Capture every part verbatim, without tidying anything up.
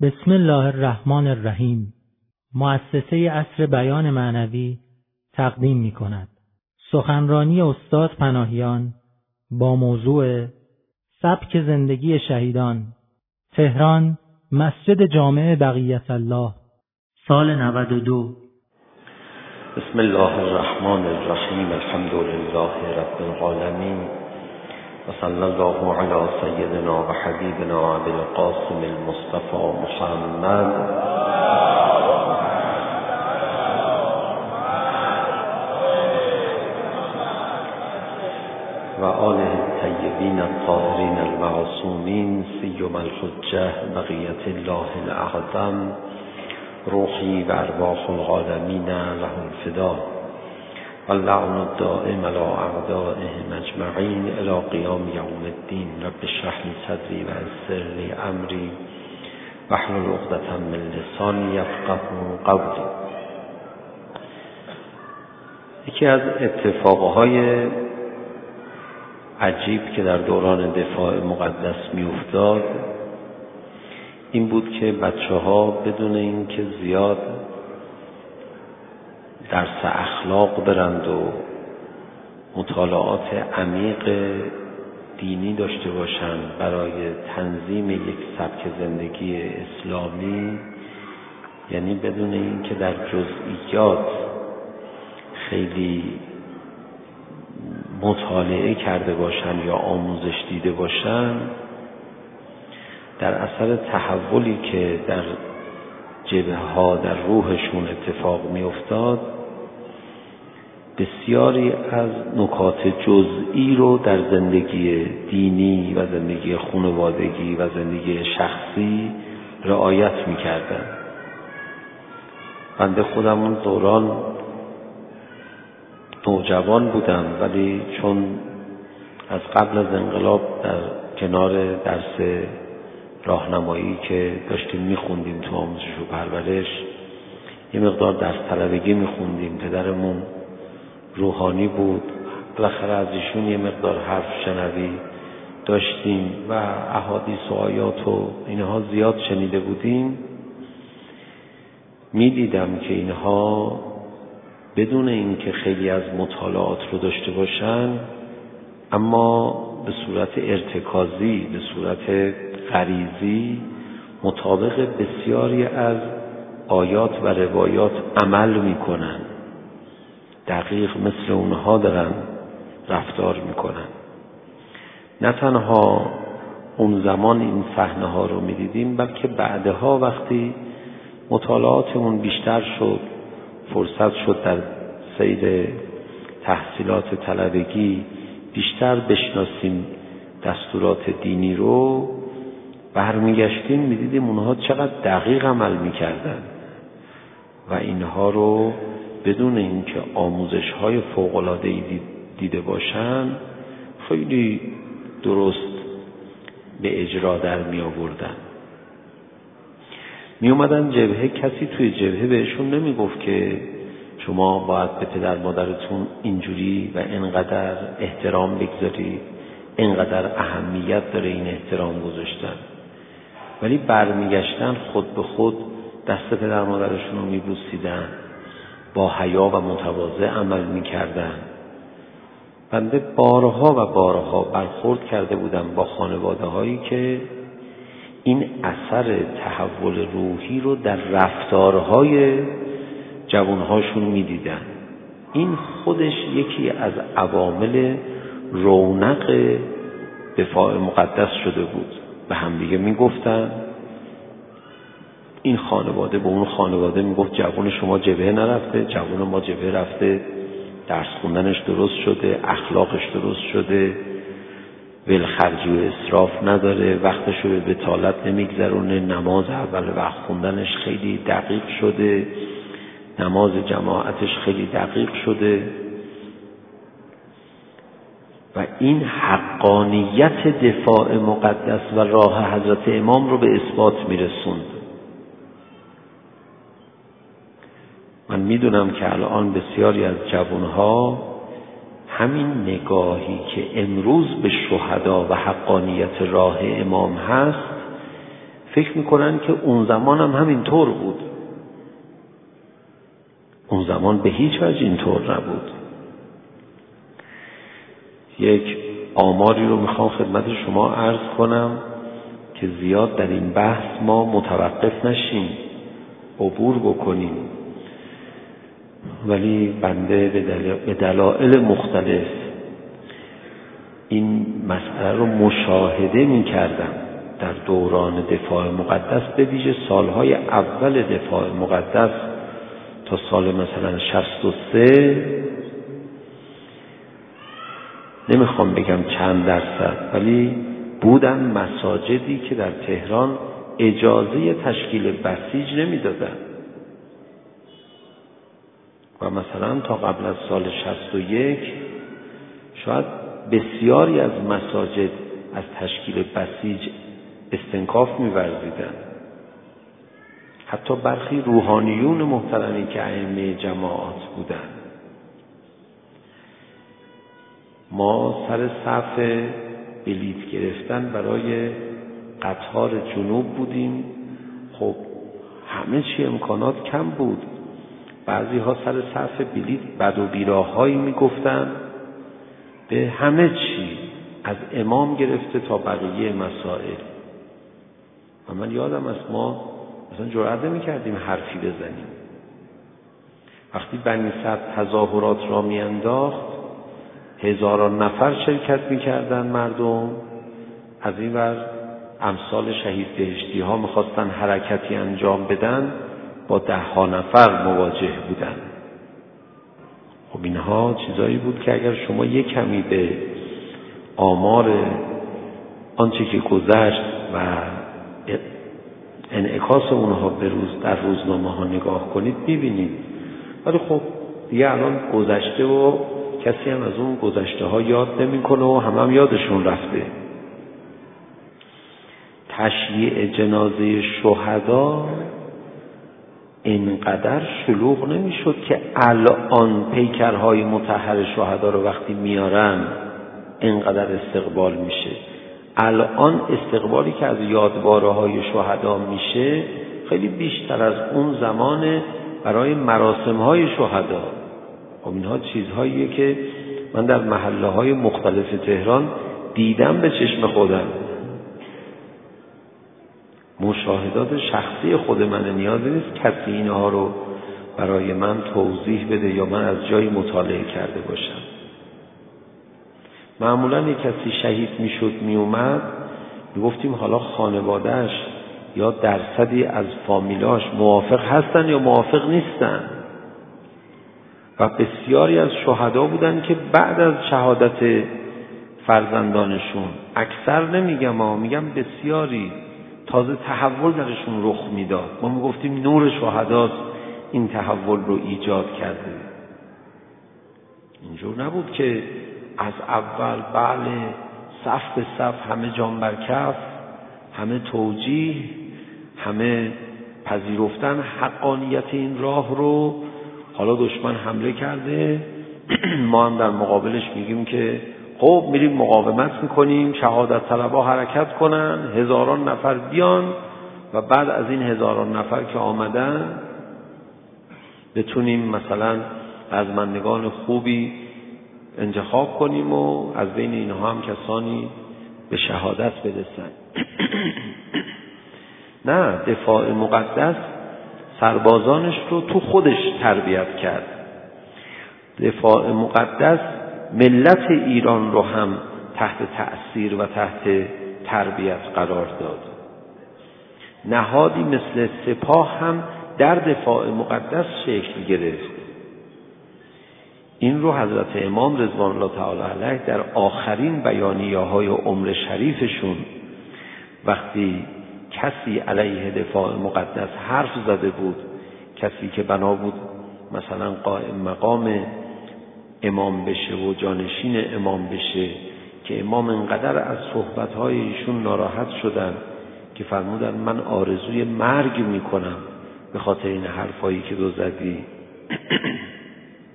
بسم الله الرحمن الرحیم. مؤسسه عصر بیان معنوی تقدیم می کند سخنرانی استاد پناهیان با موضوع سبک زندگی شهیدان، تهران، مسجد جامع بقیت الله، سال نود و دو. بسم الله الرحمن الرحیم. الحمد لله رب العالمین و صلی الله علی سیدنا و حبیبنا ابی القاسم المصطفى محمد و آله الطیبین الطاهرین المعصومین، سیما الحجة بقیت الله الاعظم، روحی و ارواح العالمین له الفدا، واللعن الدائم علی اعدائهم اجمعین الی قیام یوم الدین. رب اشرح لی صدری و یسر لی امری واحلل عقدة من لسانی یفقهوا قولی. یکی از اتفاقهای عجیب که در دوران دفاع مقدس می افتاد این بود که بچه ها بدون این که زیاد درس اخلاق برند و مطالعات عمیق دینی داشته باشند برای تنظیم یک سبک زندگی اسلامی، یعنی بدون این که در جزئیات خیلی مطالعه کرده باشن یا آموزش دیده باشن، در اثر تحولی که در جبهه ها در روحشون اتفاق می افتاد، بسیاری از نکات جزئی رو در زندگی دینی و زندگی خانوادگی و زندگی شخصی رعایت می کردن. بنده خودم اون دوران نوجوان بودم، ولی چون از قبل از انقلاب در کنار درس راهنمایی که داشتیم میخوندیم تو آموزش و پرورش یه مقدار درس طلبگی میخوندیم. پدرمون روحانی بود، بالاخره از ایشون یه مقدار حرف شنوی داشتیم و احادیث و آیات و اینها زیاد شنیده بودیم. میدیدم که اینها بدون اینکه خیلی از مطالعات رو داشته باشن، اما به صورت ارتکازی، به صورت غریزی مطابق بسیاری از آیات و روایات عمل میکنن، دقیق مثل اونها دارن رفتار میکنن. نه تنها اون زمان این صحنه ها رو میدیدیم، بلکه بعدها وقتی مطالعاتمون بیشتر شد، فرصت شد در سیر تحصیلات طلبگی بیشتر بشناسیم دستورات دینی رو، برمیگشتیم میدیدیم اونها چقدر دقیق عمل میکردن و اینها رو بدون اینکه آموزش های فوق‌العاده‌ای دیده باشن خیلی درست به اجرا در می آوردن. می اومدن جبهه، کسی توی جبهه بهشون نمی گفت که شما باید به پدر مادرتون اینجوری و اینقدر احترام بگذارید، اینقدر اهمیت داره این احترام گذاشتن، ولی برمیگشتن خود به خود دست پدر مادرشون رو میبوسیدن، با حیا و متواضع عمل میکردن. بنده بارها و بارها برخورد کرده بودم با خانواده هایی که این اثر تحول روحی رو در رفتارهای جوانهاشون میدیدن. این خودش یکی از عوامل رونق دفاع مقدس شده بود. به هم دیگه میگفتن، این خانواده به اون خانواده میگفت جوان شما جبهه نرفته، جوان ما جبهه رفته، درس خوندنش درست شده، اخلاقش درست شده، ولخرجی و اسراف نداره، وقتشو به بطالت نمیگذرونه، نماز اول وقت خوندنش خیلی دقیق شده، نماز جماعتش خیلی دقیق شده. و این حقانیت دفاع مقدس و راه حضرت امام رو به اثبات میرسوند. من میدونم که الان بسیاری از جوانها همین نگاهی که امروز به شهدا و حقانیت راه امام هست فکر میکنن که اون زمان هم همینطور بود. اون زمان به هیچ وجه اینطور نبود. یک آماری رو میخوام خدمت شما عرض کنم که زیاد در این بحث ما متوقف نشیم، عبور بکنیم، ولی بنده به دلایل مختلف این مسئله رو مشاهده میکردم در دوران دفاع مقدس، به ویژه سالهای اول دفاع مقدس تا سال مثلا شصت و سه، نمیخوام بگم چند درصد، ولی بودن مساجدی که در تهران اجازه تشکیل بسیج نمیدادن و مثلا تا قبل از سال شصت و یک شاید بسیاری از مساجد از تشکیل بسیج استنکاف می‌ورزیدند. حتی برخی روحانیون محترمی که ائمه جماعات بودند. ما سر صف بلیط گرفتن برای قطار جنوب بودیم. خب همه چی امکانات کم بود. بعضی ها سر صف بلیط بد و بیراهایی میگفتن به همه چی، از امام گرفته تا بقیه مسائل. و من یادم است ما مثلا جرئت نمی‌کردیم حرفی بزنیم. وقتی بنی صدر تظاهرات را میانداخت، هزاران نفر شرکت می‌کردن مردم. از این ور امثال شهید بهشتی ها می‌خواستن حرکتی انجام بدن، با ده ها نفر مواجه بودن. خب اینها چیزایی بود که اگر شما یک کمی به آمار آنچه که گذشت و انعکاس اونها به روز در روزنامه ها نگاه کنید می‌بینید. ولی خب دیگه الان گذشته و کسی هم از اون گذشته ها یاد نمی‌کنه و هم هم یادشون رفته. تشییع جنازه شهدا اینقدر شلوغ نمی‌شد که الان پیکرهای مطهر شهدا رو وقتی میارن اینقدر استقبال میشه. الان استقبالی که از یادواره‌های شهدا میشه خیلی بیشتر از اون زمان برای مراسم‌های شهدا. خب اینها چیزهاییه که من در محله‌های مختلف تهران دیدم به چشم خودم. مشاهدات شخصی خود من، نیازی نیست کسی اینها رو برای من توضیح بده یا من از جایی مطالعه کرده باشم. معمولا یک کسی شهید میشد میومد میگفتیم حالا خانوادهش یا درصدی از فامیلاش موافق هستن یا موافق نیستن. و بسیاری از شهدا بودن که بعد از شهادت فرزندانشون، اکثر نمیگم اما میگم بسیاری، تازه تحول درشون رخ میداد. ما میگفتیم نور شهداست این تحول رو ایجاد کرده. اینجور نبود که از اول بله صف به صف همه جان بر کف، همه توجیه، همه پذیرفتن حقانیت این راه رو. حالا دشمن حمله کرده، ما هم در مقابلش میگیم که خب میریم مقاومت میکنیم، شهادت طلبها حرکت کنن، هزاران نفر بیان و بعد از این هزاران نفر که آمدن بتونیم مثلا رزمندگان خوبی انتخاب کنیم و از بین اینها هم کسانی به شهادت برسن. نه، دفاع مقدس سربازانش رو تو خودش تربیت کرد. دفاع مقدس ملت ایران رو هم تحت تأثیر و تحت تربیت قرار داد. نهادی مثل سپاه هم در دفاع مقدس شکل گرفت. این رو حضرت امام رضوان الله تعالی علیه در آخرین بیانیه‌های عمر شریفشون وقتی کسی علیه دفاع مقدس حرف زده بود، کسی که بنا بود مثلا قائم مقام امام بشه و جانشین امام بشه، که امام انقدر از صحبت‌های ایشون ناراحت شدن که فرمودن من آرزوی مرگ میکنم به خاطر این حرفایی که تو زدی.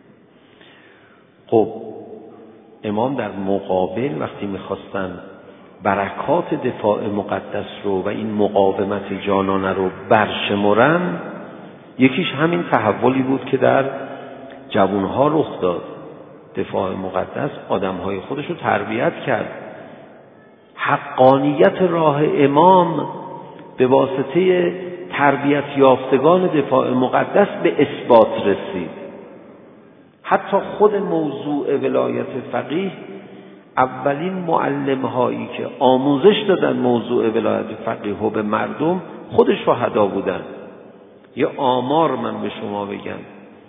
خب امام در مقابل وقتی میخواستن برکات دفاع مقدس رو و این مقاومت جانانه رو برشمرن، یکیش همین تحولی بود که در جوانها رخ داد. دفاع مقدس آدمهای خودش رو تربیت کرد. حقانیت راه امام به واسطه تربیت یافتگان دفاع مقدس به اثبات رسید. حتی خود موضوع ولایت فقیه، اولین معلم هایی که آموزش دادن موضوع ولایت فقیه و به مردم خود شهدا بودن. یه آمار من به شما بگم،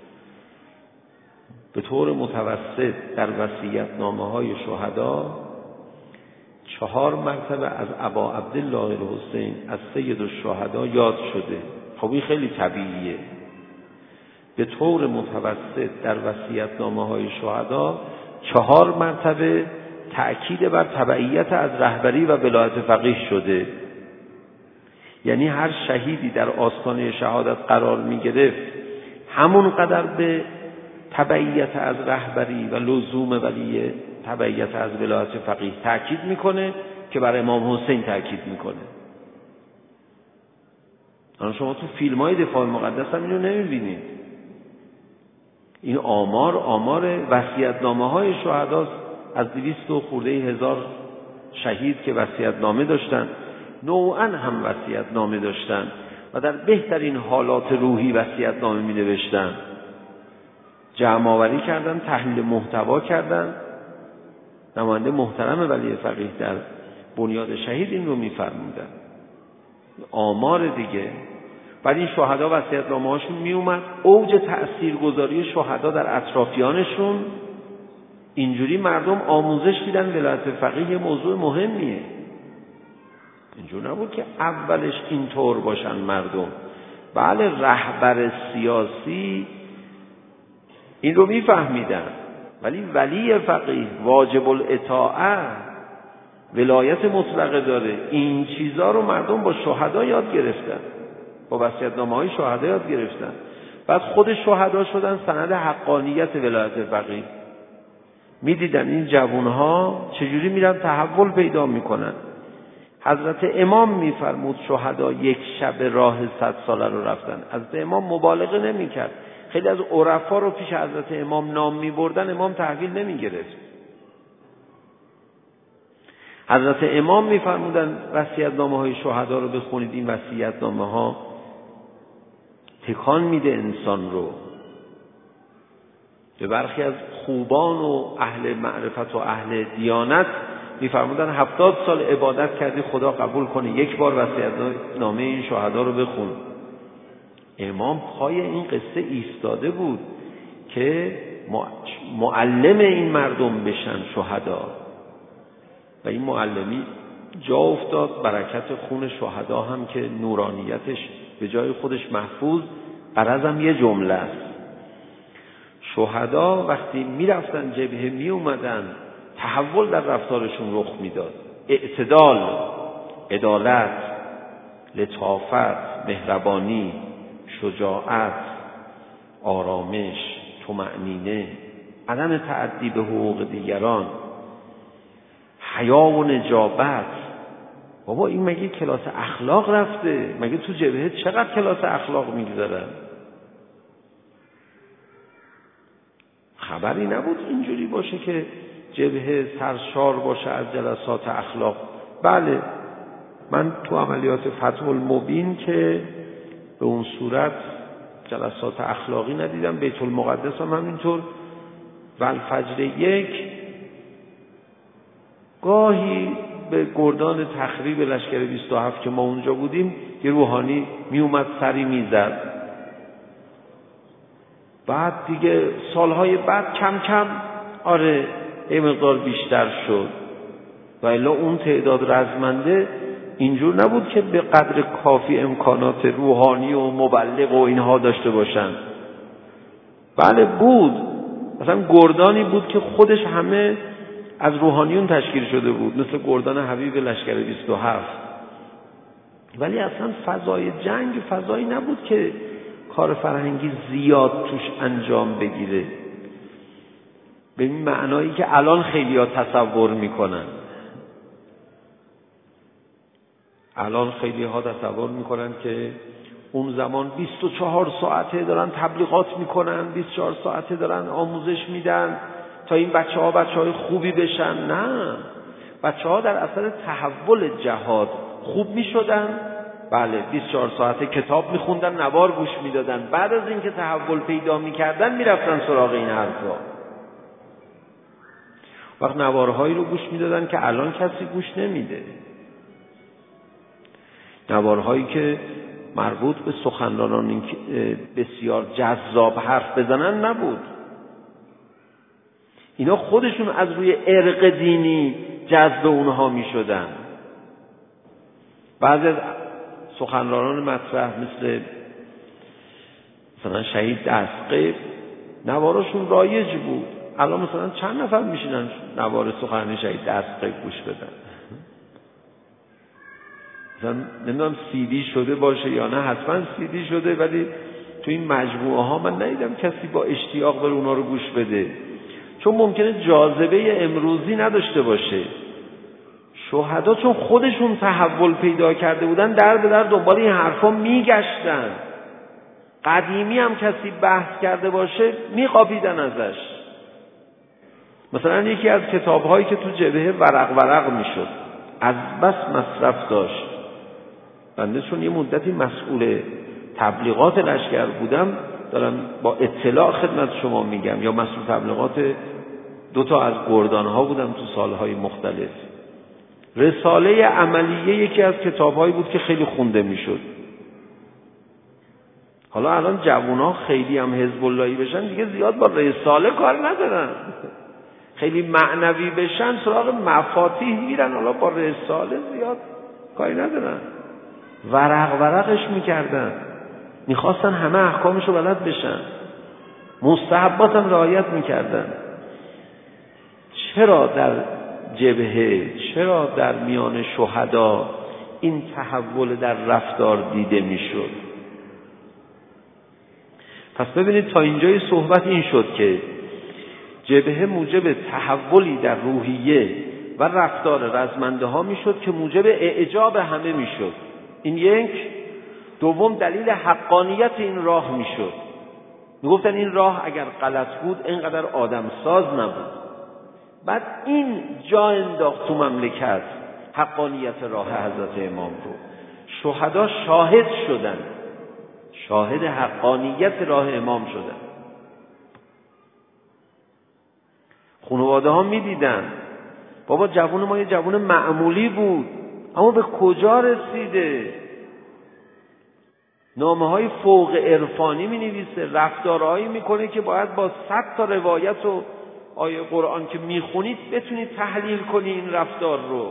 به طور متوسط در وصیت‌نامه های شهدا چهار مرتبه از ابا عبدالله الحسین از سید الشهدا یاد شده. خب این خیلی طبیعیه. به طور متوسط در وصیت‌نامه های شهدا چهار مرتبه تأکید بر تبعیت از رهبری و ولایت فقیه شده. یعنی هر شهیدی در آستانه شهادت قرار می گرفت همون قدر به تبعیت از رهبری و لزوم ولی تبعیت از ولایت فقیه تأکید میکنه که بر امام حسین تأکید میکنه. الان شما تو فیلم های دفاع مقدس هم اینو نمیبینید. این آمار آمار وصیت‌نامه های شهداست، از دویست و خورده هزار شهید که وصیت‌نامه داشتن، نوعاً هم وصیت‌نامه داشتن و در بهترین حالات روحی وصیت‌نامه می‌نوشتن. جمع آوری کردن، تحلیل محتوا کردن. نماینده محترم ولی فقیه در بنیاد شهید این رو می‌فرمودن. آمار دیگه. بعد این شهدا وصیت‌نامه هاشون می اومد، اوج تأثیرگذاری شهدا در اطرافیانشون، اینجوری مردم آموزش دیدن ولایت فقیه یه موضوع مهمیه. اینجور نبود که اولش اینطور باشن مردم. بله رهبر سیاسی این رو میفهمیدن، ولی ولی فقیه واجب الاطاعه، ولایت مطلقه داره. این چیزا رو مردم با شهدا یاد گرفتن، با وصیت‌نامه های شهدا یاد گرفتن. بعد خود شهدا شدن سند حقانیت ولایت فقیه. میدیدن این جوانها چجوری میرن تحول پیدا میکنن. حضرت امام میفرمود شهدا یک شب راه صد ساله رو رفتن. حضرت امام مبالغه نمیکرد. خیلی از عرفا رو پیش حضرت امام نام میبردن، امام تحویل نمیگرفت. حضرت امام میفرمودن وصیت‌نامه های شهدا رو بخونید، این وصیت‌نامه ها تکان میده انسان رو. به برخی از خوبان و اهل معرفت و اهل دیانت میفرمودن هفتاد سال عبادت کردی خدا قبول کنه، یک بار وصیت‌نامه این شهدا رو بخون. امام پای این قصه ایستاده بود که معلم این مردم بشن شهدا، و این معلمی جا افتاد. برکت خون شهدا هم که نورانیتش به جای خودش محفوظ، غرضم یه جمله است. شهدا وقتی میرفتن جبهه می اومدن، تحول در رفتارشون رخ میداد. اعتدال، عدالت، لطافت، مهربانی، شجاعت، آرامش، طمأنینه، عدم تعدی به حقوق دیگران، حیا و نجابت. بابا این مگه کلاس اخلاق رفته؟ مگه تو جبهه چقدر کلاس اخلاق میگذارن؟ خبری نبود اینجوری باشه که جبهه سرشار باشه از جلسات اخلاق. بله من تو عملیات فتح المبین که به اون صورت جلسات اخلاقی ندیدم، بیت المقدس هم همینطور. و الفجر یک گاهی به گردان تخریب لشکر بیست و هفت که ما اونجا بودیم یه روحانی می اومد سری می زد. بعد دیگه سالهای بعد کم کم آره یه مقدار بیشتر شد، و الا اون تعداد رزمنده اینجور نبود که به قدر کافی امکانات روحانی و مبلغ و اینها داشته باشن. بله بود، مثلا گردانی بود که خودش همه از روحانیون تشکیل شده بود، مثل گردان حبیب لشکر بیست و هفت. ولی اصلا فضای جنگ فضایی نبود که کار فرهنگی زیاد توش انجام بگیره به این معنایی که الان خیلی‌ها تصور میکنن. الان خیلی ها تصور میکنن که اون زمان بیست و چهار ساعته دارن تبلیغات میکنن، بیست و چهار ساعته دارن آموزش میدن تا این بچه ها بچه های خوبی بشن. نه، بچه ها در اثر تحول جهاد خوب میشدن. بله، بیست و چهار ساعته کتاب میخوندن، نوار گوش میدادن. بعد از اینکه تحول پیدا میکردن میرفتن سراغ این حرفا. وقت نوارهایی رو گوش میدادن که الان کسی گوش نمیده. نوارهایی که مربوط به سخنرانان بسیار جذاب حرف بزنن نبود. اینا خودشون از روی ارق دینی جذب اونها می شدن. بعضی از سخنرانان مطرح مثل مثلا شهید دستقیب نوارشون رایج بود. الان مثلا چند نفر میشینن نوار سخنرانی شهید دستقیب گوش بدن؟ مثلا نمیدونم سیدی شده باشه یا نه، حتما سیدی شده، ولی تو این مجموعه ها من ندیدم کسی با اشتیاق بره اونا رو گوش بده، چون ممکنه جاذبه امروزی نداشته باشه. شهدا چون خودشون تحول پیدا کرده بودن در به در دنبال این حرفا میگشتن. قدیمی هم کسی بحث کرده باشه میقاپیدن ازش. مثلا یکی از کتاب‌هایی که تو جبهه ورق ورق میشد، از بس مصرف داشت. بنده چون یه مدتی مسئول تبلیغات لشکر بودم، دارم با اطلاع خدمت شما میگم، یا مسئول تبلیغات دو تا از گردان‌ها بودم تو سالهای مختلف. رساله عملیه یکی از کتاب‌هایی بود که خیلی خونده میشد. حالا الان جوونا خیلی هم حزب اللهی بشن دیگه زیاد با رساله کار ندارن، خیلی معنوی بشن سراغ مفاتیح میرن، حالا با رساله زیاد کاری ندارن. ورق ورقش میکردن، میخواستن همه احکامشو بلد بشن، مستحبات هم رعایت میکردن. چرا در جبهه، چرا در میان شهدا این تحول در رفتار دیده میشد؟ پس ببینید تا اینجای صحبت این شد که جبهه موجب تحولی در روحیه و رفتار رزمنده ها میشد که موجب اعجاب همه میشد. این یک. دوم، دلیل حقانیت این راه میشد. میگفتن این راه اگر غلط بود اینقدر آدم ساز نبود. بعد این جا انداخت تو مملکت حقانیت راه حضرت امام رو. شهدا شاهد شدن، شاهد حقانیت راه امام شدن. خانواده ها می دیدن بابا جوون ما یه جوون معمولی بود اما به کجا رسیده، نامه های فوق عرفانی می نویسه، رفتارهایی می کنه که باید با صد تا روایت و آیه قرآن که می خونید بتونید تحلیل کنی این رفتار رو.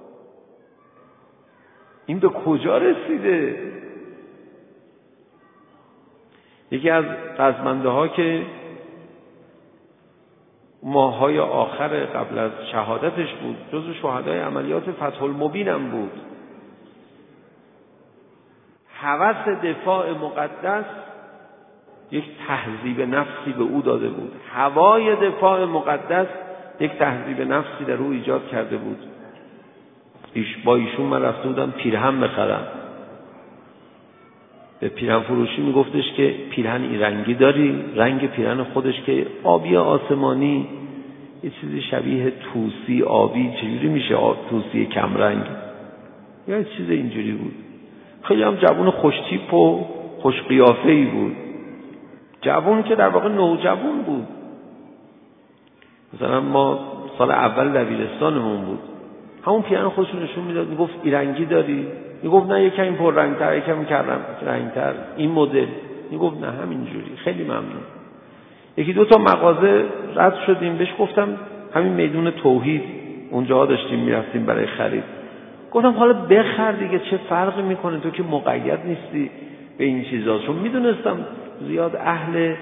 این به کجا رسیده؟ یکی از رزمنده ها که ماه‌های آخر قبل از شهادتش بود، جزو شهدای عملیات فتح المبین هم بود، هوس دفاع مقدس یک تهذیب نفسی به او داده بود. هوای دفاع مقدس یک تهذیب نفسی در او ایجاد کرده بود. ایش با ایشون من رفته بودم پیرهن بخرم، به پیرهن فروشی میگفتش که پیرهن این رنگی داری؟ رنگ پیرهن خودش که آبی آسمانی، یه چیزی شبیه توسی آبی، چجوری میشه توسی کمرنگ؟ یا یه چیز اینجوری بود. خیلی هم جوون خوشتیپ و خوش قیافه‌ای بود، جوون که در واقع نوجوان بود. مثلا ما سال اول دبیرستانمون بود، همون پیرهن خودشون نشون میداد، میگفت این رنگی داری؟ میگفت نه یکم این پر رنگتر، یکم کردم رنگتر، این مدل. میگفت نه همینجوری. خیلی ممنون. یکی دو تا مغازه رد شدیم، بهش گفتم همین میدون توحید اونجا داشتیم میرفتیم برای خرید، گفتم حالا بخر دیگه، چه فرقی میکنه، تو که مقید نیستی به این چیزا. چون میدونستم زیاد اهل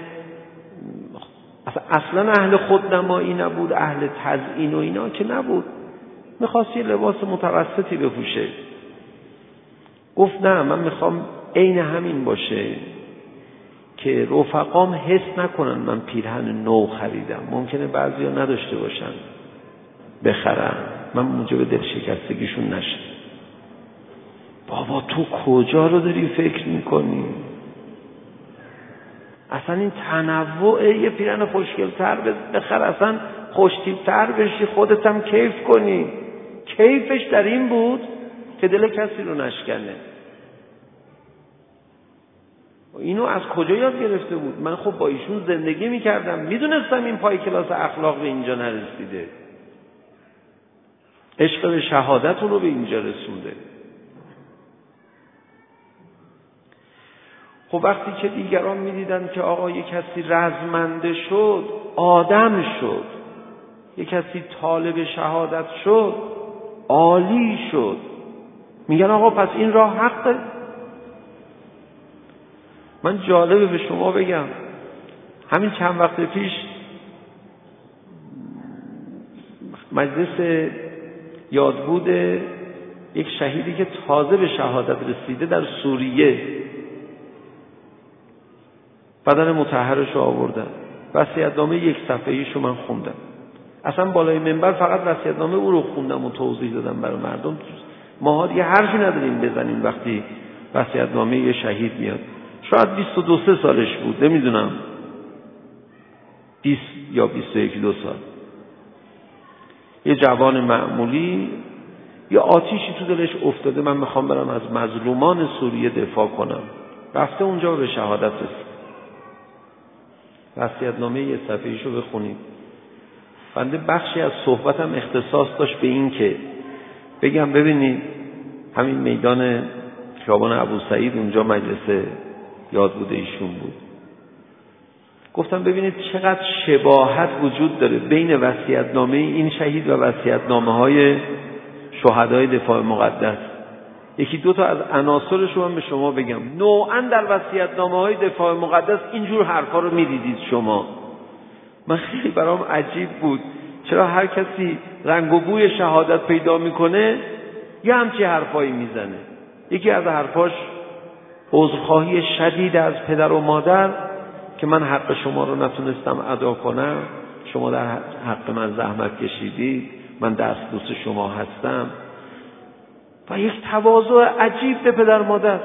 اصلا اهل خودنمایی نبود، اهل تزیین و اینا که نبود، میخواست یه لباس متوسطی بپوشه. گفت نه من میخوام عین همین باشه که رفقام حس نکنن من پیرهن نو خریدم، ممکنه بعضیا نداشته باشن بخرن، من موجب دل شکستگیشون نشه. بابا تو کجا رو داری فکر میکنی؟ اصلا این تنوع، یه پیرن خوشگل‌تر بخر، اصلا خوش‌تیپ‌تر بشی، خودت هم کیف کنی. کیفش در این بود که دل کسی رو نشکنه. اینو از کجا یاد گرفته بود؟ من خب با ایشون زندگی میکردم، میدونستم این پای کلاس اخلاق به اینجا نرسیده. عشق به شهادت رو به اینجا رسونده. خب وقتی که دیگران میدیدن که آقا یک کسی رزمنده شد، آدم شد، یک کسی طالب شهادت شد، عالی شد، میگن آقا پس این راه حقه. من جالبه به شما بگم، همین چند وقت پیش مجلس یادبود یک شهیدی که تازه به شهادت رسیده در سوریه، بدن مطهرش رو آوردن، وصیت‌نامه یک صفحه‌ایشو من خوندم. اصلا بالای منبر فقط وصیت‌نامه او رو خوندم و توضیح دادم برای مردم. ما دیگه حرفی نداریم بزنیم وقتی وصیت‌نامه یه شهید میاد. شاید بیست و دو سه سالش بود، نمیدونم، بیست یا بیست و یک دو سال. یه جوان معمولی، یه آتیشی تو دلش افتاده، من میخوام برم از مظلومان سوریه دفاع کنم. رفته اونجا به شهادت رسید. وصیت‌نامه یه صفحه‌ایشو بخونید. بنده بخشی از صحبتم اختصاص داشت به این که بگم ببینید همین میدان خیابان ابو سعید اونجا مجلس یادبود ایشون بود. گفتم ببینید چقدر شباهت وجود داره بین وصیت‌نامه این شهید و وصیت‌نامه‌های شهدای دفاع مقدس. یکی دو تا از عناصرش رو من به شما بگم. نوعاً در وصیت‌نامه‌های دفاع مقدس اینجور حرفا رو می‌دیدید شما. من خیلی برام عجیب بود چرا هر کسی رنگ و بوی شهادت پیدا میکنه یه همچی حرفایی میزنه. یکی از حرفاش عذرخواهی شدید از پدر و مادر که من حق شما رو نتونستم ادا کنم، شما در حق من زحمت کشیدید، من دستبوس شما هستم. و یک تواضع عجیب به پدر مادر.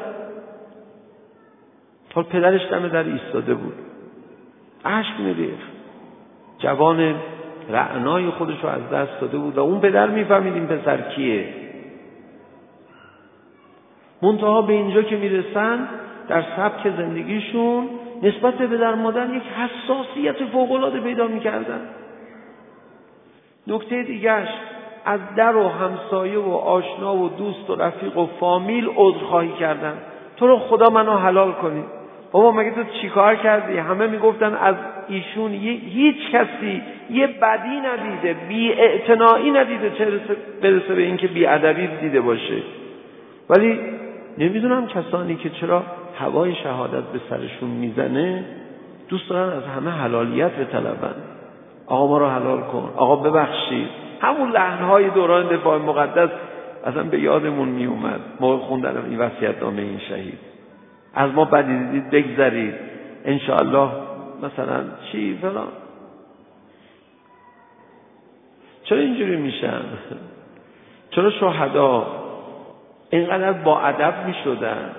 حال پدرش دم در ایستاده بود، اشک میریخت، جوان رعنای خودش رو از دست داده بود و اون پدر میفهمید این پسر کیه. منتها به اینجا که میرسن در سبک زندگیشون نسبت به پدر مادر یک حساسیت فوق‌العاده پیدا میکردن. نکته دیگرش، از در و همسایه و آشنا و دوست و رفیق و فامیل عذرخواهی کردن. تو رو خدا منو حلال کنی. بابا مگه تو چیکار کردی؟ همه میگفتن از ایشون هیچ کسی یه بدی ندیده، بی اعتنایی ندیده، چه برسه به این که بی ادبی دیده باشه. ولی نمیدونم کسانی که چرا هوای شهادت به سرشون میزنه دوست دارن از همه حلالیت بطلبن. آقا ما رو حلال کن، آقا ببخشید. همون لحن‌های دوران دفاع مقدس اصلا به یادمون می اومد موقع خوندن این وصیت‌نامه این شهید. از ما بدی دیدید بگذرید، انشاءالله مثلا چی فلان. چرا اینجوری میشن؟ چرا شهدا اینقدر با ادب میشدن؟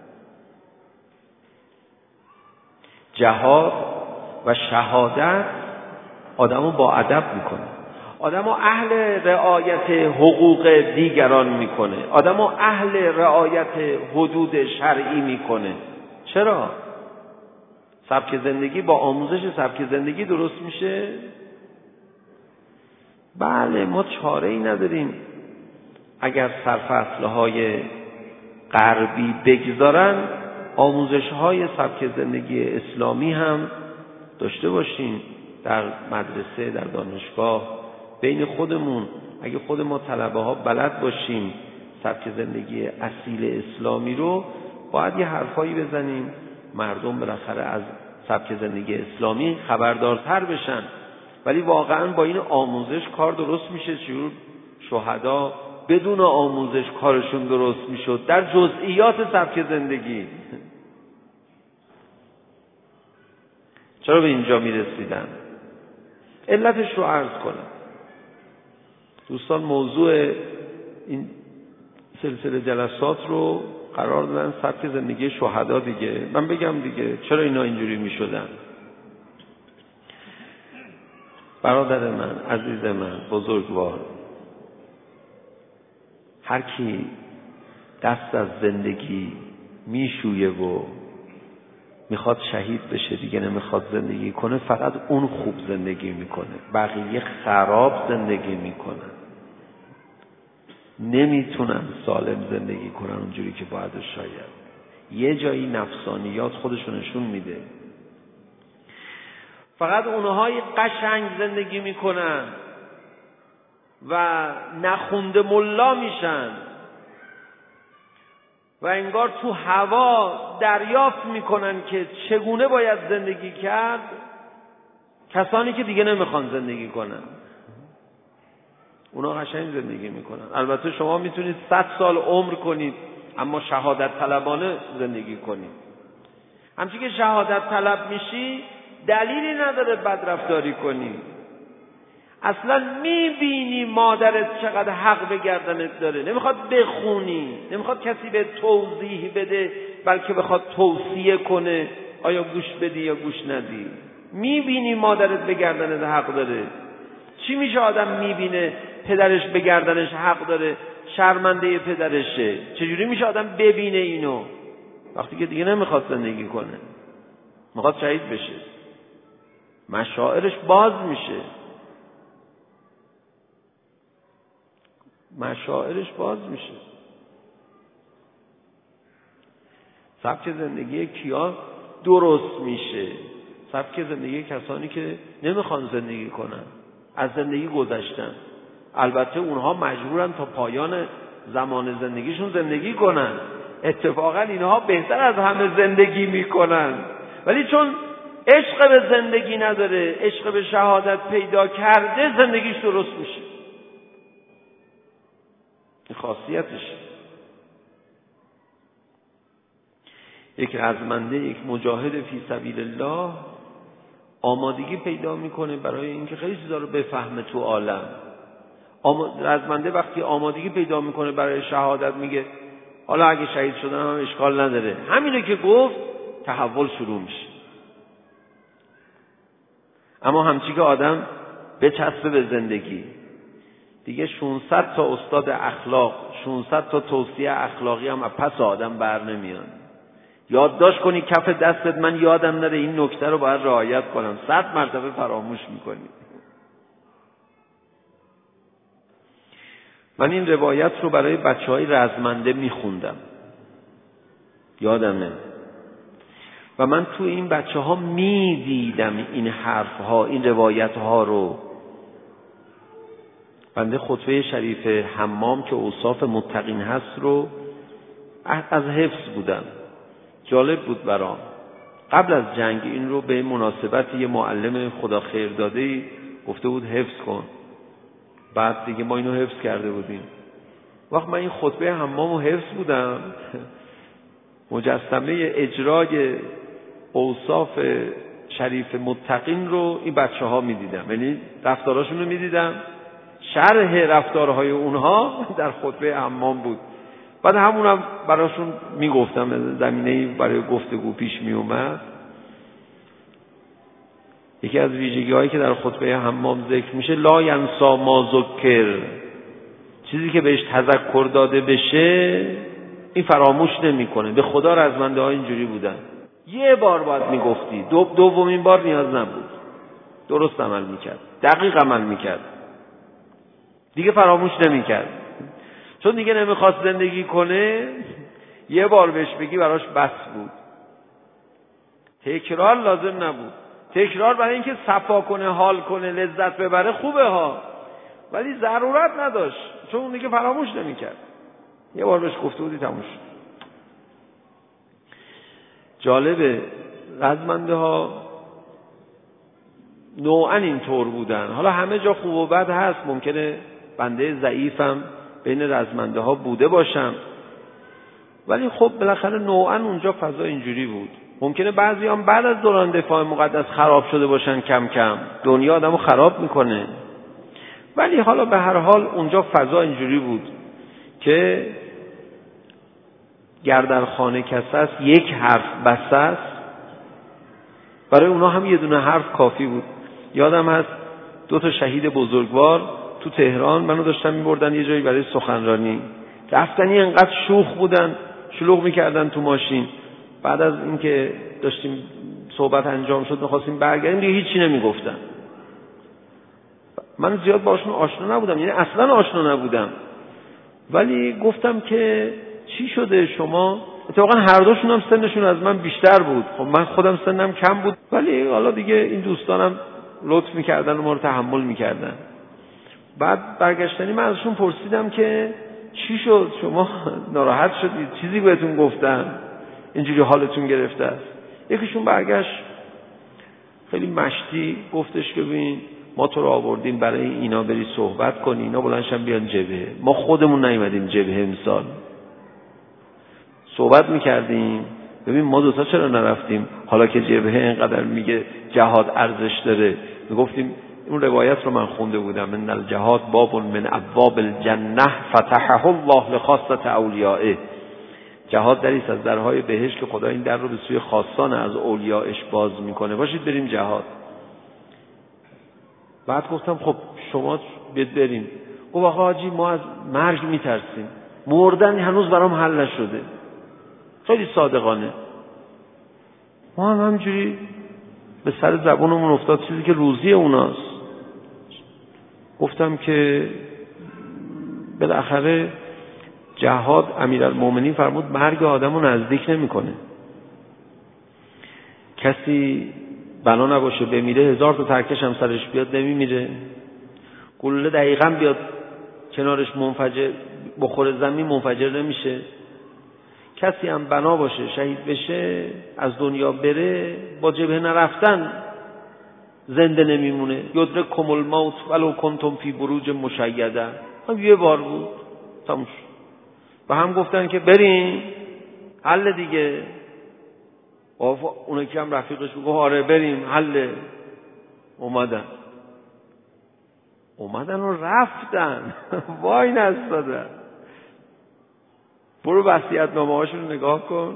جهاد و شهادت آدمو با ادب میکنه، آدمو اهل رعایت حقوق دیگران میکنه، آدمو اهل رعایت حدود شرعی میکنه. چرا؟ سبک زندگی با آموزش سبک زندگی درست میشه؟ بله، ما چاره ای نداریم اگر سرفصلهای غربی بگذارن آموزش های سبک زندگی اسلامی هم داشته باشیم در مدرسه، در دانشگاه، بین خودمون. اگه خود ما طلبه ها بلد باشیم سبک زندگی اصیل اسلامی رو، باید یه حرفایی بزنیم مردم بالاخره از سبک زندگی اسلامی خبردارتر بشن. ولی واقعا با این آموزش کار درست میشه؟ چجور شهدا بدون آموزش کارشون درست میشد در جزئیات سبک زندگی؟ چرا به اینجا میرسیدن؟ علتش رو عرض کنم دوستان. موضوع این سلسله جلسات رو قرار دادن سبک زندگی شهدا دیگه. من بگم دیگه چرا اینا اینجوری می شدن. برادر من، عزیز من، بزرگوار، هر کی دست از زندگی میشویه و میخواد شهید بشه دیگه نمیخواد زندگی کنه، فقط اون خوب زندگی میکنه، بقیه خراب زندگی میکنن، نمیتونن سالم زندگی کنن اونجوری که باید. شاید یه جایی نفسانیات خودشونشون میده، فقط اونهایی قشنگ زندگی میکنن و نخونده ملا میشن و انگار تو هوا دریافت میکنن که چگونه باید زندگی کرد، کسانی که دیگه نمیخوان زندگی کنن. اونا قشنگ زندگی میکنن. البته شما میتونید صد سال عمر کنید اما شهادت طلبانه زندگی کنید. همچنین که شهادت طلب میشی دلیلی نداره بدرفتاری کنی. اصلا میبینی مادرت چقدر حق به گردنت داره، نمیخواد بخونی، نمیخواد کسی به توضیح بده، بلکه بخواد توصیه کنه آیا گوش بدی یا گوش ندی. میبینی مادرت به گردنت حق داره. چی میشه آدم میبینه پدرش به گردنش حق داره، شرمنده پدرشه؟ چجوری میشه آدم ببینه اینو وقتی که دیگه نمیخواد زندگی کنه، میخواد شهید بشه؟ مشاعرش باز میشه، مشاعرش باز میشه. سبک زندگی کیا درست میشه؟ سبک زندگی کسانی که نمیخوان زندگی کنن، از زندگی گذشتن. البته اونها مجبورن تا پایان زمان زندگیشون زندگی کنن، اتفاقا اینها بهتر از همه زندگی میکنن، ولی چون عشق به زندگی نداره، عشق به شهادت پیدا کرده، زندگیش درست میشه. این خاصیتش. یک رزمنده، یک مجاهد فی سبیل الله آمادگی پیدا میکنه برای اینکه خیلی چیزا رو بفهمه تو عالم. رزمنده وقتی آمادگی پیدا میکنه برای شهادت میگه حالا اگه شهید شدن هم اشکال نداره. همینه که گفت تحول شروع میشه. اما همچی که آدم بچسبه به زندگی دیگه ششصد تا استاد اخلاق، ششصد تا توصیه اخلاقی هم پس آدم بر نمیان. یادداشت کنی کف دستت، من یادم نره این نکته رو باید رعایت کنم، صد مرتبه فراموش میکنی. من این روایت رو برای بچهای رزمنده میخوندم، یادمه، و من تو این بچه ها میدیدم این حرف ها، این روایت ها رو. بنده خطبه شریف حمام که اوصاف متقین هست رو از حفظ بودم، جالب بود برام. قبل از جنگ این رو به مناسبت یه معلم خدا خیر داده‌ای گفته بود حفظ کن، بعد دیگه ما اینو حفظ کرده بودیم. وقت من این خطبه حمام رو حفظ بودم، مجسمه اجرای اوصاف شریف متقین رو این بچه ها می دیدم، یعنی رفتاراشون رو می دیدم، شرح رفتارهای اونها در خطبه حمام بود. بعد همونم براشون می گفتم، زمینه‌ای برای گفتگو پیش می اومد. یکی از ویژگی هایی که در خطبه حمام ذکر میشه لا ینسا ما ذکر، چیزی که بهش تذکر داده بشه این فراموش نمیکنه. به خدا رزمنده ها اینجوری بودن، یه بار باید میگفتی، دو دومین بار نیاز نبود، درست عمل میکرد، دقیق عمل میکرد، دیگه فراموش نمیکرد. چون دیگه نمیخواست زندگی کنه، یه بار بهش بگی براش بس بود. تکرار لازم نبود. تکرار برای اینکه صفا کنه، حال کنه، لذت ببره خوبه ها، ولی ضرورت نداشت، چون اون دیگه فراموش نمیکرد. یه بار بهش گفته بودی تموم شد. جالبه رزمنده ها نوعا اینطور بودن. حالا همه جا خوب و بد هست، ممکنه بنده ضعیفم بین رزمنده ها بوده باشم، ولی خب بالاخره نوعا اونجا فضا اینجوری بود. ممکنه بعضی هم بعد از دوران دفاع مقدس خراب شده باشن، کم کم دنیا آدمو خراب میکنه، ولی حالا به هر حال اونجا فضا اینجوری بود که گر در خانه کس است یک حرف بس است. برای اونا هم یه دونه حرف کافی بود. یادم هست دو تا شهید بزرگوار تو تهران منو داشتن میبردن یه جایی برای سخنرانی. رفتنی انقدر شوخ بودن، شلوغ میکردن تو ماشین. بعد از اینکه داشتیم صحبت انجام شد میخواستیم برگردیم دیگه هیچی نمیگفتن. من زیاد باشون آشنا نبودم، یعنی اصلا آشنا نبودم، ولی گفتم که چی شده شما؟ اتفاقا هر دوشون هم سنشون از من بیشتر بود. خب من خودم سنم کم بود، ولی حالا دیگه این دوستانم لطف میکردن و ما رو تحمل میکردن. بعد برگشتنی من ازشون پرسیدم که چی شد شما ناراحت شدید؟ چیزی بهتون گفتم اینجوری حالتون گرفته است؟ یکیشون برگشت خیلی مشتی گفتش که ببین ما تو رو آوردیم برای اینا بری صحبت کنی، اینا بلندشن بیان جبهه، ما خودمون نیومدیم جبهه امسال. صحبت میکردیم ببین ما دوتا چرا نرفتیم حالا که جبهه اینقدر میگه جهاد ارزش داره. میگفتیم اون روایت رو من خونده بودم، من الجهاد باب من ابواب الجنه فتحه الله لخاصه اولیائه. جهاد دری است از درهای بهشت که خدا این در رو به سوی خاصان از اولیائش باز میکنه، باشید بریم جهاد. بعد گفتم خب شما بید بریم. گفت آقا حاجی ما از مرگ میترسیم، مردن هنوز برام حل نشده. خیلی صادقانه. ما هم همجوری به سر زبونمون افتاد چیزی که روزی اوناست. گفتم که بالاخره جهاد امیرالمومنین فرمود مرگ آدمو نزدیک نمیکنه. کسی بنا نباشه بمیره هزار تا ترکش هم سرش بیاد نمیمیره. گلوله دقیقاً بیاد کنارش منفجر بخوره زمین منفجر نمیشه. کسی هم بنا باشه شهید بشه از دنیا بره با جبهه نرفتن زنده نمیمونه. یدرککم الموت ولو کنتم فی بروج مشیده. هم یه بار بود تموم شد. و هم گفتن که بریم حل دیگه. اون که هم رفیقش بگو آره بریم حل. اومدن اومدن و رفتن وای نستادن. برو وصیت‌نامه هاشون رو نگاه کن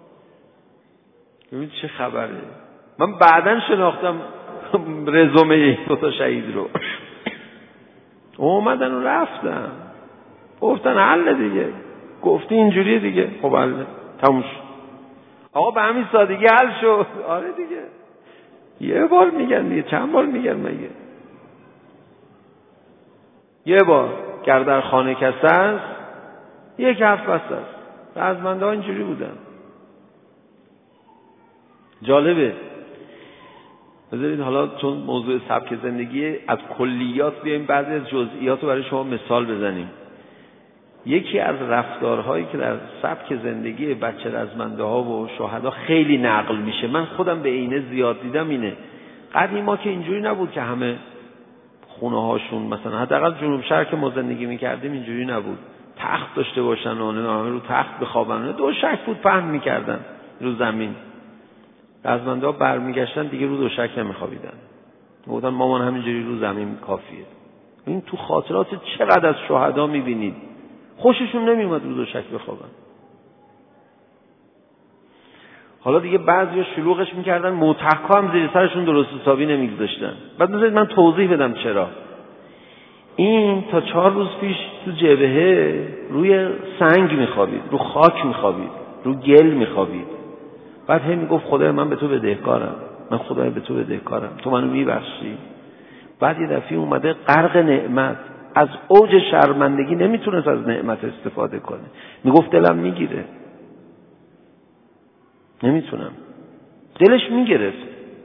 ببین چه خبره. من بعداً شناختم رزومه این دو تا شهید رو. اومدن و رفتن گفتن حل دیگه، گفتی اینجوریه دیگه، خب حل تموم شد. آقا به همین سادگی حل شد. آره دیگه یه بار میگن دیگه، چند بار میگن مگه؟ یه بار گر در خانه کس است یک حرف بس است. رزمنده ها اینجوری بودن. جالبه. بذارید حالا چون موضوع سبک زندگی از کلیات بیایم بعضی از جزئیات رو برای شما مثال بزنیم. یکی از رفتارهایی که در سبک زندگی بچه رزمنده ها و شهدا خیلی نقل میشه، من خودم به عینه زیاد دیدم، اینه قدیما که اینجوری نبود که همه خونه هاشون مثلا حداقل جنوب شرق که ما زندگی میکردیم اینجوری نبود تخت داشته باشن و همه رو تخت بخوابن. دو شک بود پهن میکردن رو زمین. رزمنده ها برمیگشتن دیگه رو دوشک نمیخوابیدن، گفتن مامان همینجوری رو زمین کافیه. این تو خاطرات چقدر از شهدا میبینید خوششون نمیومد رو دوشک بخوابن. حالا دیگه بعضیا شلوغش میکردن، موتقا هم زیر سرشون درست حسابی نمیگذاشتن. بعد بذارید من توضیح بدم چرا. این تا چهار روز پیش تو جبهه روی سنگ میخوابید، رو خاک میخوابید، رو گل میخوابید. بعد هی میگفت خدای من به تو بدهکارم، من خدای به تو بدهکارم، تو منو میبخشی. بعد یه دفعه اومده غرق نعمت، از اوج شرمندگی نمیتونست از نعمت استفاده کنه. میگفت دلم میگیره، نمیتونم. دلش میگرفت.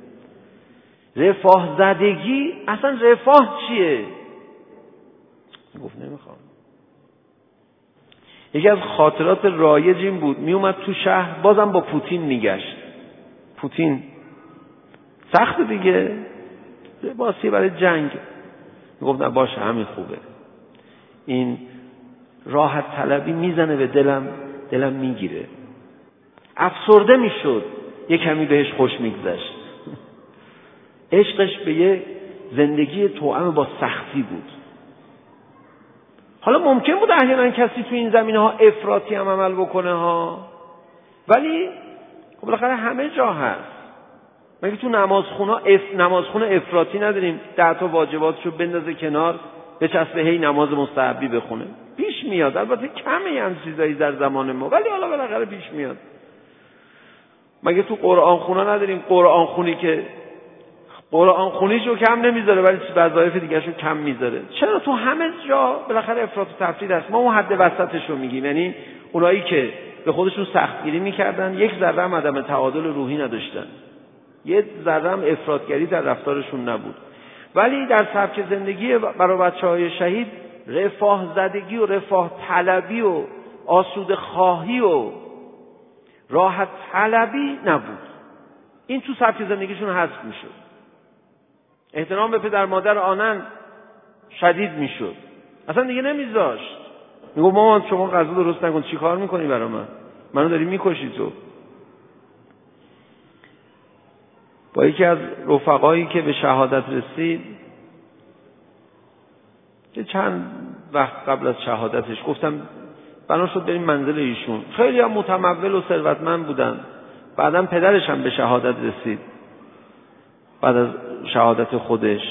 رفاه زدگی، اصلا رفاه چیه؟ میگفت نمیخوام. یکی از خاطرات رایج این بود، میومد تو شهر بازم با پوتین میگشت. پوتین سخت دیگه، لباسی برای جنگ. میگفت نه باشه همین خوبه. این راحت طلبی میزنه به دلم، دلم میگیره. افسرده میشد، یه کمی بهش خوش میگذشت. عشقش به یه زندگی توأم با سختی بود. حالا ممکن بود احیانا کسی تو این زمینه ها افراطی هم عمل بکنه ها، ولی خب بالاخره همه جا هست. مگه تو نمازخونه اف نمازخونه افراطی نداریم؟ ده تا واجباتشو بندازه کنار، بچسبه هی نماز مستحبی بخونه. پیش میاد، البته کمی هم چیزایی در زمان ما، ولی حالا بالاخره پیش میاد. مگه تو قرآن خونا نداریم؟ قرآن خونی که قرآن خونیشو کم نمیذاره ولی وظایف دیگه‌شو کم میذاره. چرا تو همه جا بالاخره افراط و تفرید هست؟ ما اون حد وسطش رو میگیم، یعنی اونایی که به خودشون سختگیری میکردن، یک ذره هم عدم تعادل روحی نداشتن، یک ذره هم افراطگری در رفتارشون نبود. ولی در سبک زندگی برای بچه‌های شهید رفاه زدگی و رفاه طلبی و آسوده خواهی و راحت طلبی نبود. این تو سبک زندگیشون حذف میشد. احترام به پدر مادر آنن شدید میشد، اصلا دیگه نمیذاشت. میگو مامان شما غذا درست نکن، چی کار میکنی برای من؟ منو داری میکشی تو. با یکی از رفقایی که به شهادت رسید، که چند وقت قبل از شهادتش گفتم بنا شد بریم منزل ایشون. خیلی هم متمول و ثروتمند بودن. بعدم پدرش هم به شهادت رسید. بعد از شهادت خودش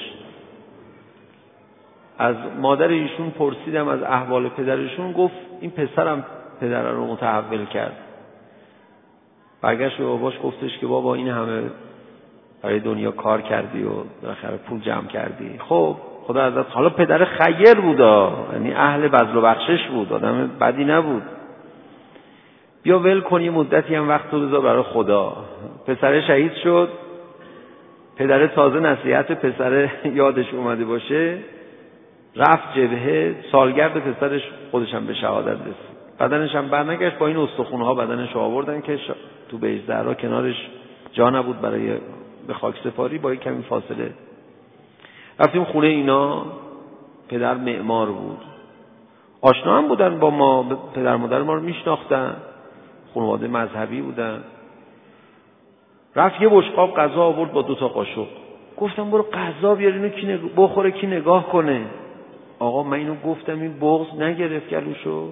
از مادر ایشون پرسیدم از احوال پدرشون، گفت این پسرم پدر رو متحول کرد. برگشت به باباش گفتش که بابا این همه برای دنیا کار کردی و بالاخره پول جمع کردی، خب خدا ازت، حالا پدر خیر بودا، یعنی اهل بذل و بخشش بود، آدم بدی نبود، بیا ول کن یه مدتی هم وقت رو بذار برای خدا. پسر شهید شد، پدر تازه نصیحت پسر یادش اومده باشه، رفت جبهه، سالگرد پسرش خودش هم به شهادت رسید. بدنش هم برنگشت، با این استخونها بدنش رو آوردن که شا... تو بیج زهرا کنارش جا نبود برای به خاک سپاری، با یک کمی فاصله رفتیم خونه اینا. پدر معمار بود، آشنا هم بودن با ما، پدر مادر ما رو میشناختن، خانواده مذهبی بودن. رفت یه بشقاب غذا آورد با دو تا قاشق. گفتم برو غذا بیار اینو کی نگ... بخوره کی نگاه کنه. آقا من اینو گفتم این بغض نگرفت گلوشو.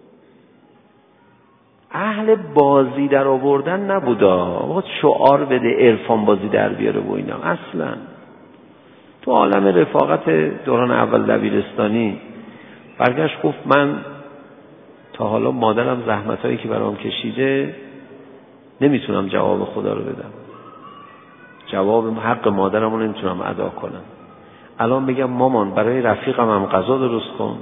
اهل بازی در آوردن نبودا، آقا شعار بده عرفان بازی در بیاره و اینا. اصلا تو عالم رفاقت دوران اول دبیرستانی برگشت گفت من تا حالا مادرم زحمتایی که برام کشیده نمیتونم جواب خدا رو بدم، جواب حق مادرم رو نمیتونم ادا کنم. الان بگم مامان برای رفیقم هم غذا درست کن،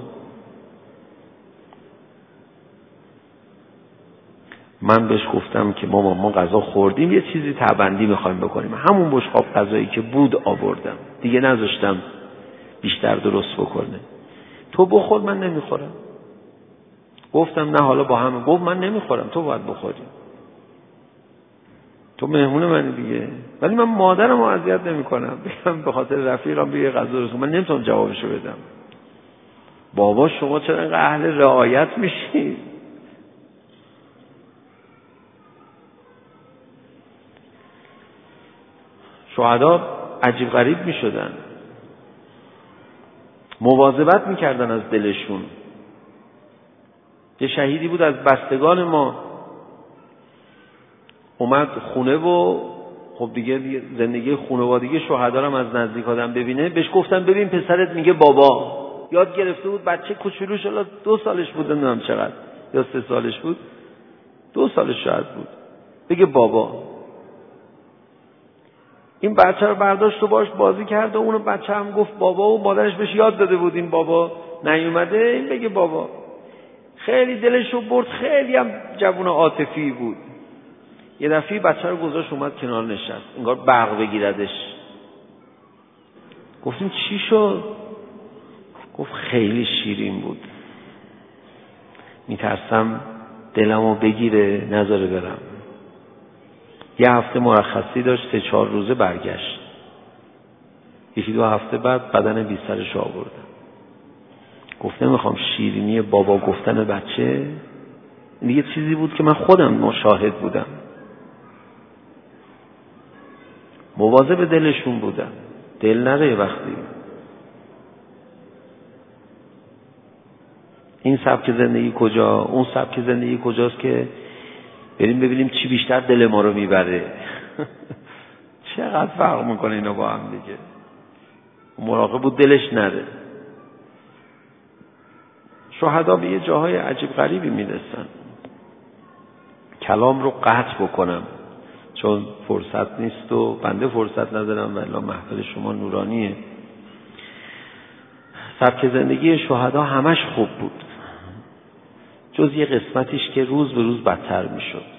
من بهش گفتم که مامان ما غذا خوردیم، یه چیزی تبندی میخوایم بکنیم، همون بشقاب غذایی که بود آوردم، دیگه نذاشتم بیشتر درست بکنه، تو بخور من نمیخورم. گفتم نه حالا با هم. گفت من نمیخورم تو باید بخوری، تو مهمون منی دیگه. ولی من مادرم رو اذیت نمیکنم، بگم به خاطر رفیقم بگه غذا درست کن، من نمیتونم جوابشو بدم. بابا شما چرا اینقدر اهل رعایت میشید؟ شهدا عجیب غریب می شدن، مواظبت می کردن از دلشون. یه شهیدی بود از بستگان ما، اومد خونه و خب دیگه, دیگه زندگی خانوادگی شهدا هم از نزدیک آدم ببینه. بهش گفتن ببین پسرت میگه بابا. یاد گرفته بود، بچه کوچولوش الان دو سالش بود، نمیدونم چقدر، یا سه سالش بود، دو سالش شاید بود، بگه بابا. این بچه رو برداشت و باش بازی کرد و اونو بچه هم گفت بابا و مادرش بهش یاد داده بود این بابا نیومده این بگه بابا. خیلی دلشو برد، خیلی هم جوون عاطفی بود. یه دفعه بچه رو گذاشت اومد کنار نشست، انگار برق بگیردش. گفتیم چی شد؟ گفت خیلی شیرین بود، میترسم دلمو بگیره نذاره برم. یه هفته مرخصی داشت، سه چهار روزه برگشت. یکی دو هفته بعد بدن بی سرش آوردم. گفتم میخوام شیرینی بابا گفتن بچه دیگه چیزی بود که من خودم مشاهد بودم. مواظب دلشون بودم، دل نره وقتی این سبک زندگی کجا، اون سبک زندگی کجاست که بریم ببینیم چی بیشتر دل ما رو میبره. چقدر فرق میکنه اینا با هم دیگه. مراقب بود دلش نره. شهدا به یه جاهای عجیب غریبی میرسن. کلام رو قطع بکنم چون فرصت نیست و بنده فرصت ندارم و الا محفل شما نورانیه. سبک زندگی شهدا همش خوب بود جز یه قسمتیش که روز به روز بدتر میشد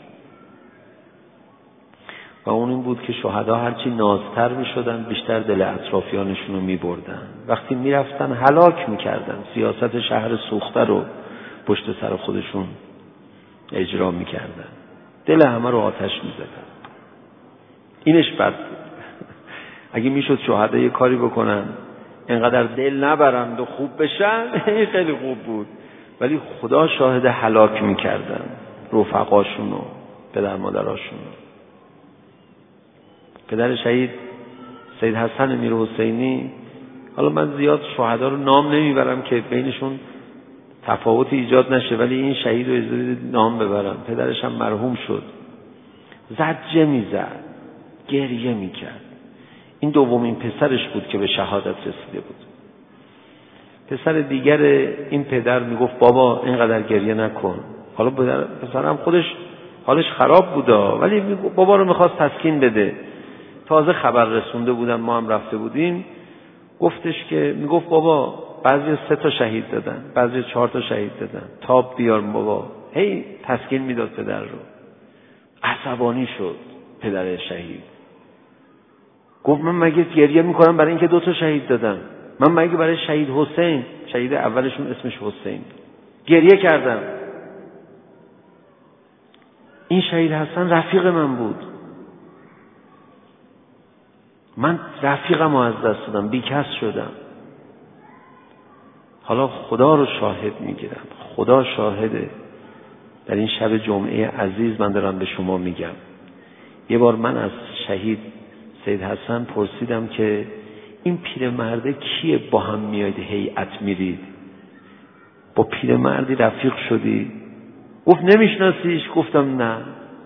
و اون این بود که شهدا هرچی نازتر میشدن بیشتر دل اطرافیانشون رو میبردن. وقتی میرفتن هلاک میکردن، سیاست شهر سوخته رو پشت سر خودشون اجرا میکردن، دل همه رو آتش میزدن. اینش بد بود. اگه میشد شهدا یه کاری بکنن اینقدر دل نبرند و خوب بشن این خیلی خوب بود، ولی خدا شاهد هلاک میکردن رفقاشون و پدر مادراشون. پدر شهید سید حسن امیر حسینی، حالا من زیاد شهدا رو نام نمیبرم که بینشون تفاوتی ایجاد نشه، ولی این شهید رو اجازه نام ببرم. پدرش هم مرحوم شد، زجه میزد، گریه میکرد. این دومین پسرش بود که به شهادت رسیده بود. پسر دیگر این پدر میگفت بابا اینقدر گریه نکن. حالا پسرم خودش حالش خراب بودا، ولی بابا رو میخواست تسکین بده. تازه خبر رسونده بودن، ما هم رفته بودیم. گفتش که میگفت بابا بعضی سه تا شهید دادن، بعضی چهار تا شهید دادن، تاب بیار بابا. هی تسکین میداد پدر رو. عصبانی شد پدر شهید. گفت من مگه گریه میکنم برای اینکه دو تا شهید دادم؟ من مگه برای شهید حسین، شهید اولشون اسمش حسین، گریه کردم؟ این شهید حسن رفیق من بود، من رفیقم رو از دست دادم، بیکس شدم. حالا خدا رو شاهد میگیرم، خدا شاهده. در این شب جمعه عزیز من دارم به شما میگم. یه بار من از شهید سید حسن پرسیدم که این پیرمرده کیه با هم میاید هیئت میرید؟ با پیرمردی رفیق شدی؟ گفت نمیشناسیش؟ گفتم نه.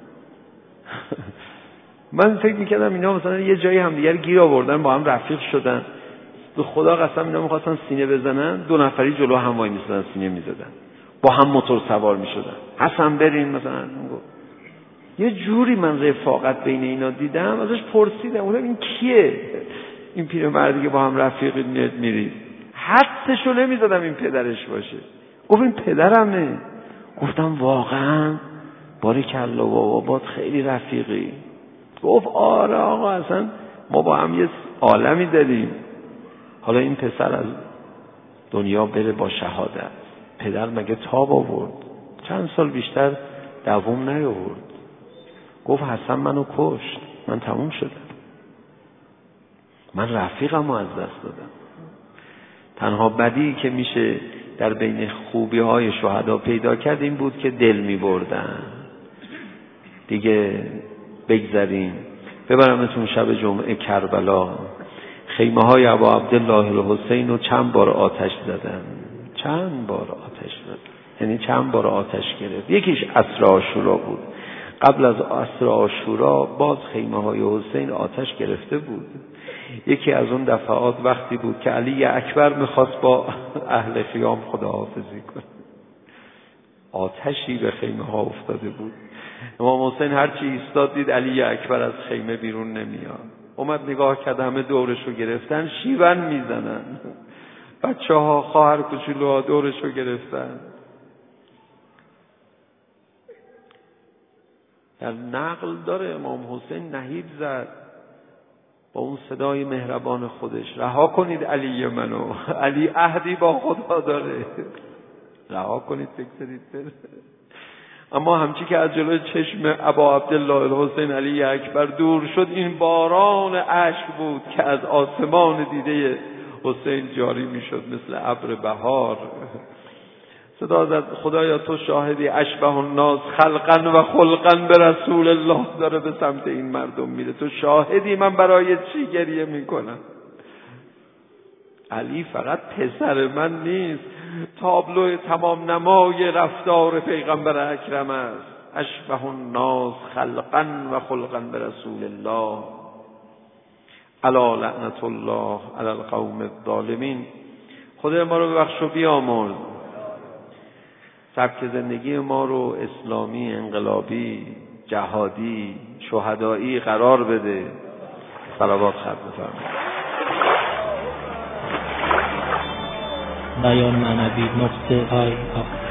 من فکر میکردم اینا مثلا یه جایی هم دیگر گیر آوردن با هم رفیق شدن. به خدا قسم اینا میخواستن سینه بزنن، دو نفری جلو هم وای میسادن سینه میزدن، با هم موتور سوار میشدن. حسن بریم مثلا. یه جوری من رفاقت بین اینا دیدم، ازش پرسیدم گفتم این کیه؟ این پیرمردی که با هم رفیق میرید. حدسشو نمیزدم این پدرش باشه. گفت این پدرمه. گفتم واقعا؟ باریکلا بابا خیلی رفیقی. گفت آره آقا اصلا ما با هم یه عالمی داریم. حالا این پسر از دنیا بره با شهادت، پدر مگه تاب آورد؟ چند سال بیشتر دوام نیاورد. گفت حسن منو کشت، من تموم شدم، من رفیقم رو از دست دادم. تنها بدی که میشه در بین خوبی های شهدا پیدا کرد این بود که دل می بردن. دیگه بگذاریم. ببرمتون شب جمعه کربلا. خیمه های ابا عبدالله الحسین رو چند بار آتش زدن، چند بار آتش زدن، یعنی چند بار آتش گرفت. یکیش عصر عاشورا بود. قبل از عصر عاشورا باز خیمه های حسین آتش گرفته بود. یکی از اون دفعات وقتی بود که علی اکبر میخواست با اهل خیام خداحافظی کنه، آتشی به خیمه ها افتاده بود. امام حسین هرچی ایستاد دید علی اکبر از خیمه بیرون نمیاد. اومد نگاه کرد همه دورشو گرفتن، شیون میزنن، بچه ها خواهر کوچولوها دورشو گرفتن. در نقل داره امام حسین نهیب زد با اون صدای مهربان خودش، رها کنید علی منو، علی عهدی با خدا داره، رها کنید بگذارید بره. اما همچی که از جلوی چشم ابا عبدالله الحسین علی اکبر دور شد، این باران اشک بود که از آسمان دیده حسین جاری میشد مثل ابر بهار. صدا زد خدایا تو شاهدی، اشبه الناس خلقا و خلقا به رسول الله داره به سمت این مردم میره، تو شاهدی من برای چی گریه میکنم. علی فقط پسر من نیست، تابلو تمام نمای رفتار پیغمبر اکرم است. اشبه الناس خلقا و خلقا برسول الله الا لعنت الله علی القوم الظالمین. خدای ما رو ببخش و بیامرز، سبک زندگی ما رو اسلامی، انقلابی، جهادی، شهدایی قرار بده. صلوات خط بفرمایید. بیان معنوی نقطه آی